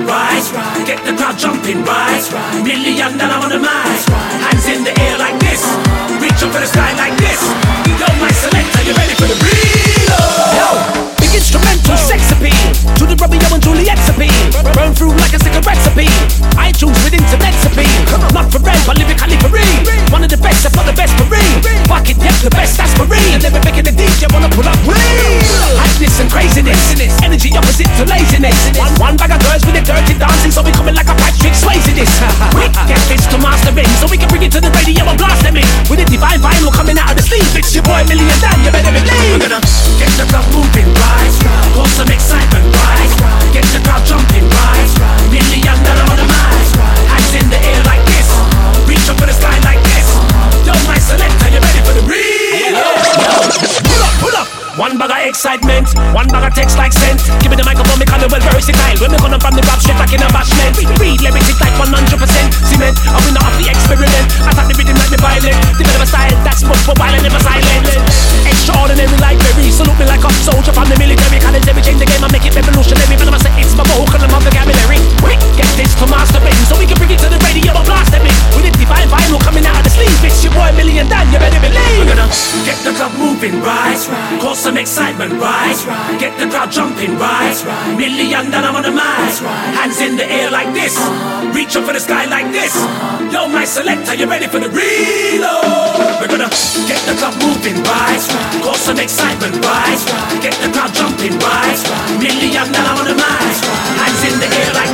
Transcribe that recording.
right? Get the crowd jumping, right? $1,000,000 on the mic. Hands in the air like this. Reach up for the sky like this. Yo, my selector, you ready for the reload? Yo, big instrumental sex appeal to the Romeo and Juliet appeal. Burn through like a cigarette appeal. iTunes with internet's appeal. Not for rent, but lyrically for real. One of the best, if not the best for real. Fuck it, yep, the best, that's for real. And never making the DJ wanna pull up wheel. Hotness and craziness, energy opposite to laziness. One bag of girls with their dirty dancing, so we coming like a Patrick Swayze this. We get this to mastering, so we can bring it to the radio and blast them in. With a divine vinyl coming out of the sleeve, it's your boy $1,000,000, you better believe. We're gonna get the club moving, right? Cause some excitement, right? Get the crowd jumping, right? $1,000,000 on the mic. Hands in the air like this. Reach up for the sky like this. Yo, my selector, you ready for the reload? Pull up. One bag of excitement, one bag of text like scent. Give me the microphone, me call it well versatile. When me coming from the rap straight back in a bashment. Read lyrics, it's like 100% cement. I win off the experiment. I thought the rhythm like me violent. Develop a style that's much for while and never silent. Extraordinary like Berry, salute me like a soldier from the military. College every change the game, I make it revolutionary. But I say it's my vocal and my vocabulary. Quick, get this to mastering, so we can bring it to the radio and blast them in. With a divine vinyl coming out of the sleeve, it's your boy $1,000,000, you better believe. We're gonna get the club moving, right? Cause some excitement, right? Get the crowd jumping, right? $1,000,000 on the mic. Hands in the air like this. Reach up for the sky like this. Yo, my selector, you ready for the reload? We're gonna get the club moving, right? Cause some excitement, right? Get the crowd jumping, right? $1,000,000 on the mic. Hands in the air like